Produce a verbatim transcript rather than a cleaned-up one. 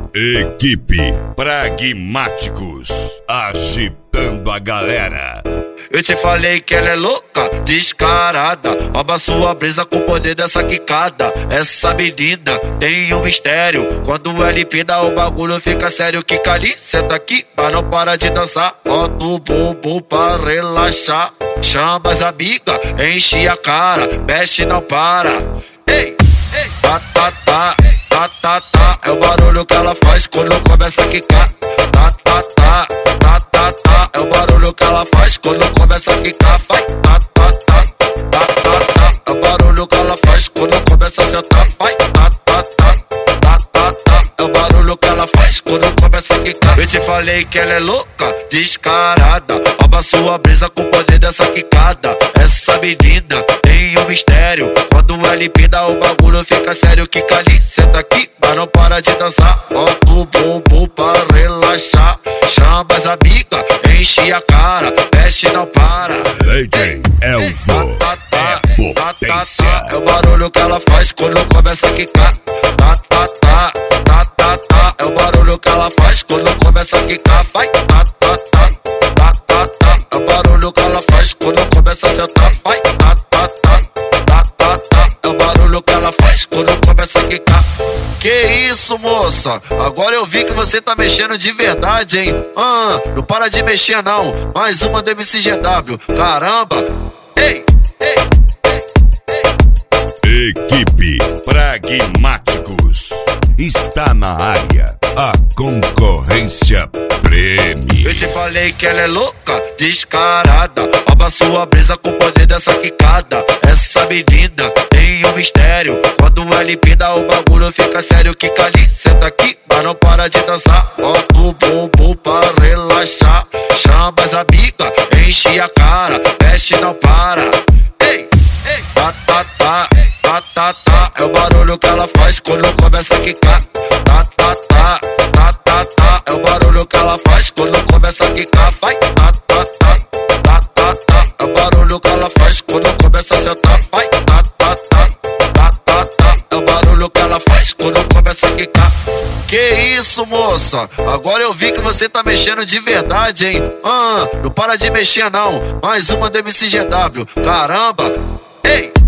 Equipe Pragmáticos, agitando a galera. Eu te falei que ela é louca, descarada, rouba sua brisa com o poder dessa quicada. Essa menina tem um mistério, quando ela empina o bagulho fica sério. Quica ali, senta aqui, mas não para de dançar. Bota o bumbum pra relaxar. Chama as amigas, enche a cara, mexe não para. Ei, ei, tá, tá, tá, tá, tá, tá. É o barulho que ela faz quando começa a quicar. Tá, tá, tá, tá, tá, tá. É o barulho que ela faz quando começa a quicar. Vai, tá, tá, tá, tá, tá, tá. É o barulho que ela faz quando começa a sentar. Vai, tá, tá, tá, tá, tá, tá. É o barulho que ela faz quando começa a quicar. Eu te falei que ela é louca, descarada, rouba sua brisa com o poder dessa quicada. Essa menina tem um mistério, quando ela empina o bagulho fica sério. Quica ali, senta aqui, mas não para de dançar. Bota o bumbum pra relaxar. Chama as amigas, enche a cara, mexe não para. Lady Elzo, tá, tá, é tá, tá, potência. tá. É o barulho que ela faz quando começa a quicar. Tá, tá, tá, tá, tá, tá. É o barulho que ela faz quando começa a quicar. Vai, tá, tá, tá, tá, tá, tá. É o barulho que ela faz quando começa a sentar. Vai, tá, tá, tá, tá, tá, tá. É o barulho que ela faz quando começa a quicar. Que isso, moça? Agora eu vi que você tá mexendo de verdade, hein? Ah, não para de mexer não. Mais uma do M C G W. Caramba! Ei, ei, ei. Equipe Pragmáticos está na área. A concorrência premia. Eu te falei que ela é louca, descarada, rouba sua brisa com o poder dessa quicada. Essa menina tem um mistério, quando ela empina o bagulho fica sério. Quica ali, senta aqui, mas não para de dançar. Bota o bumbum pra relaxar. Chama as amigas, enche a cara, mexe não para. Ei, ei, tá, tá, tá, tá, tá, tá. É o barulho que ela faz quando começa a quicar. Tá, tá, tá, tá, tá, tá. É o barulho que ela faz quando começa a quicar. Vai, tá, tá, tá, tá, tá, tá. É o barulho que ela faz quando começa a sentar. Vai, tá, tá, tá, tá, tá, tá. É o barulho que ela faz quando começa a quicar. Que isso, moça? Agora eu vi que você tá mexendo de verdade, hein? Ah, não para de mexer não. Mais uma do M C G W. Caramba! Ei!